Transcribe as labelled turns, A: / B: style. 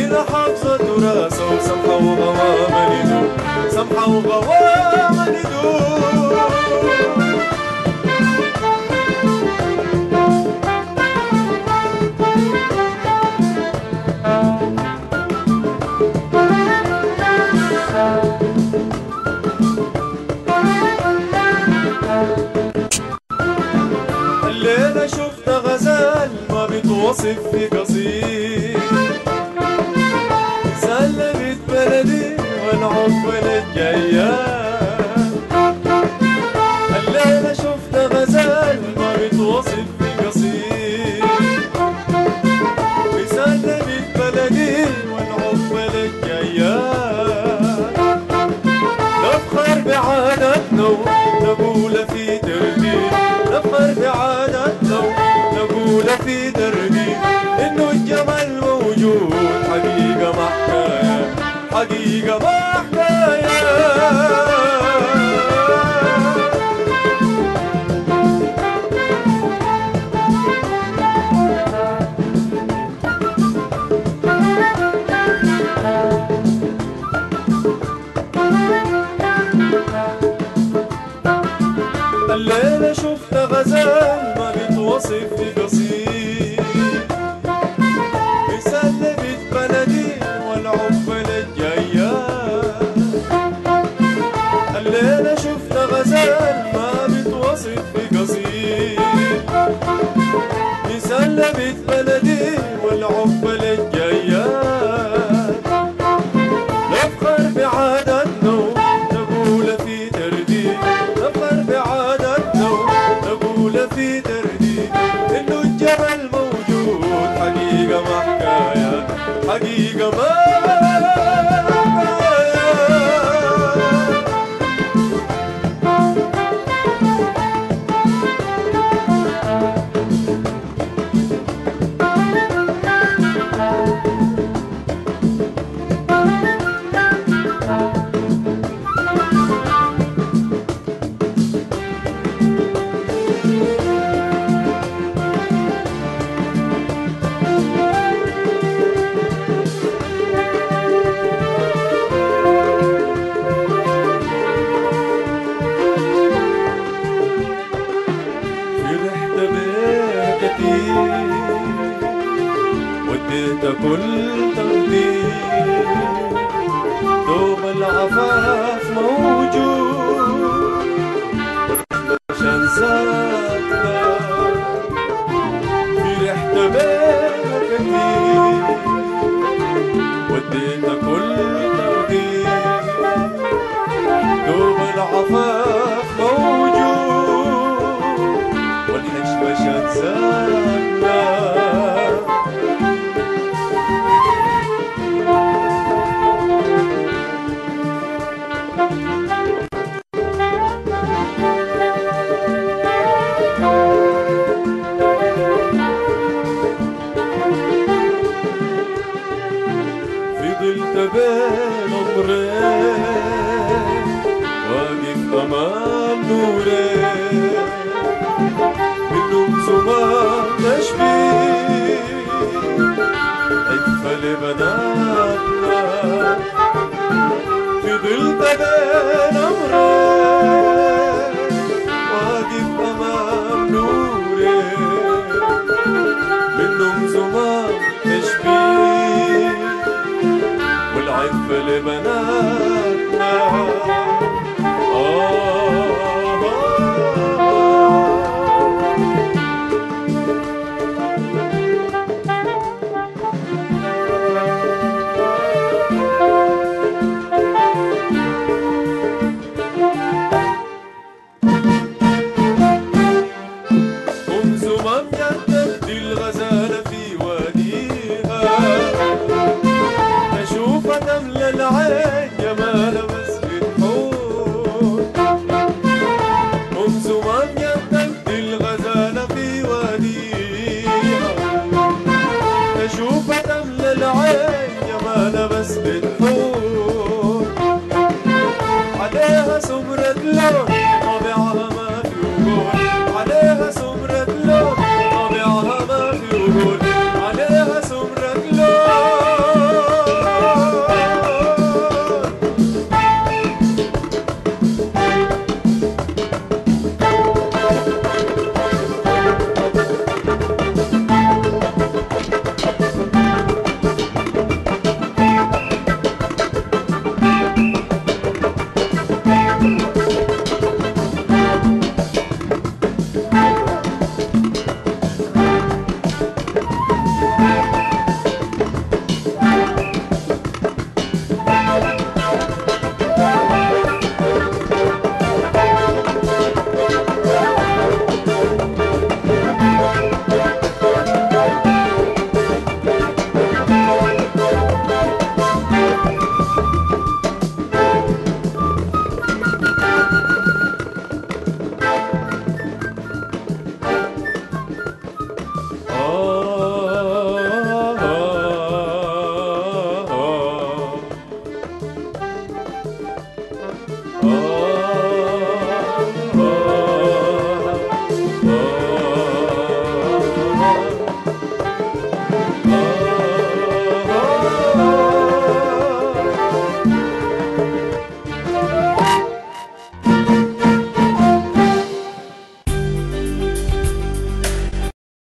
A: الليلة حافظة تراثه وسمحة وغوامة ندوب، سمحة وغوامة ندوب. الليلة شفت غزال ما بتوصف في قصيد، سلمت بلدي والعقبة جاية. الليلة شفت غزال ما بتوصف في قصيد، سلمت بلدي والعقبة جاية. نفخر بعاداتنا ونقول في ترديد، نفخر بعاداتنا ونقول في ترديد، إنه الجمال موجود حقيقة ما حكاية، حقيقة ما حكاية. الليلة شفت غزال ما بتوصف في قصيد، سلمت بلدي والعقبة جاية. الليلة شفت غزال ما بتوصف في قصيد، سلمت بلدي والعقبة جاية. نفخر بعاداتنا ونقول في ترديد، نفخر بعاداتنا ونقول في ترديد، إنه الجمال موجود حقيقة ما حكاية، حقيقة ما حكاية. وديت كل تقدير، دوب العفاف موجود عشان ذاتنا. فرحت بيها كتير، وديت كل تقدير، دوب العفاف موجود والحشمة شان ذاتنا. فضلت بين أمرين واقف أمام نورين، منهم زمان تشبيه عفة لبناتنا. فضلت بين أمرين واقف أمام نورين، منهم زمان تشبيه والعفة لبناتنا. زمام يرتدي الغزالة في واديها، أشوفها تملى العين جمالها بس